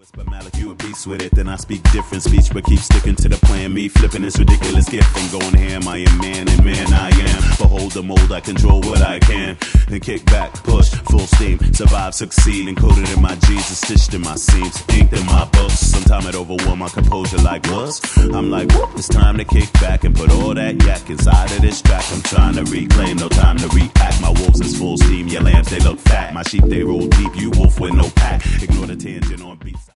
Whisper Malik, you a beast with it. Then I speak different speech, but keep sticking to the plan. Me flipping this ridiculous gift and going ham. I am man, and man I am. Behold the mold, I control what I can. And kick back, push, full steam, survive, succeed. Encoded in my genes and stitched in my seams, inked in my books. Sometime it overwhelm my composure like what? I'm like, what? It's time to kick back and put all that yak inside of this track. I'm trying to reclaim, no time to react. My wolves is full steam, your lambs they look fat. My sheep they roll deep, you wolf with no pack. Ignore the tangent on beats.